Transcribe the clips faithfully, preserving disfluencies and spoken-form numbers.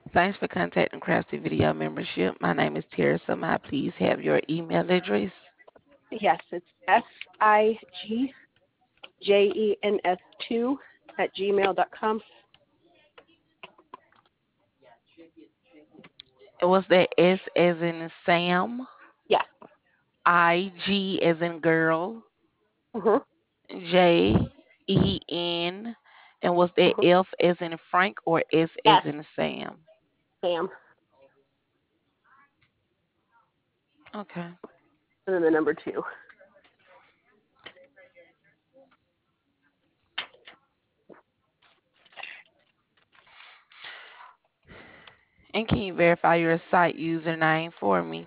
Thanks for contacting Crafty Video Membership. My name is Teresa. May I please have your email address? Yes, it's S I G J E N S two at gmail dot com. Was that S as in Sam, Yeah. I G as in girl, Mhm. J E N, and was that Mhm. F as in Frank or S as S in Sam? Sam, Okay. and then the number two. And can you verify your site username for me?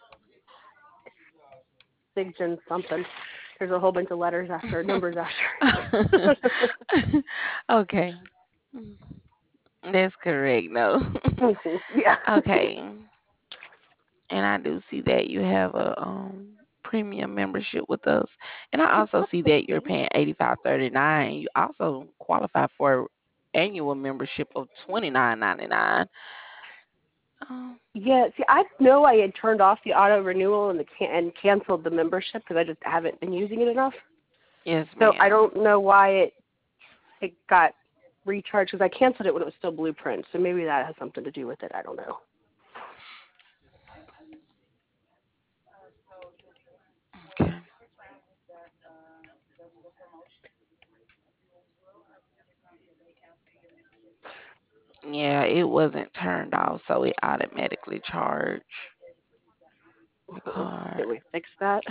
Siggen something. There's a whole bunch of letters after numbers after. Okay. That's correct, no. Mhm. Yeah. Okay. And I do see that you have a um premium membership with us. And I also see that you're paying eighty five thirty nine. You also qualify for annual membership of twenty nine ninety nine. Um, Yeah, see, I know I had turned off the auto renewal and the can- and canceled the membership because I just haven't been using it enough. yes, So I ma'am. don't know why it it got recharged because I canceled it when it was still Blueprint. So maybe that has something to do with it. I don't know. Okay. Yeah, it wasn't turned off, so it automatically charged the Mhm. card. Can we fix that?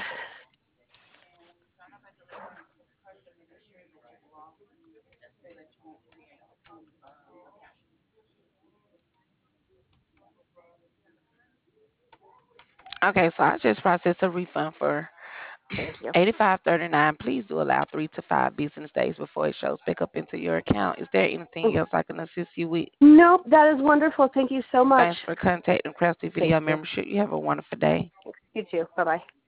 Okay, so I just processed a refund for Thank you. eighty five thirty nine. Please do allow three to five business days before it shows back up into your account. Is there anything Mhm. else I can assist you with? Nope, that is wonderful. Thank you so much. Thanks for contacting Crafty Thank Video you. Membership. You have a wonderful day. You too. Bye bye.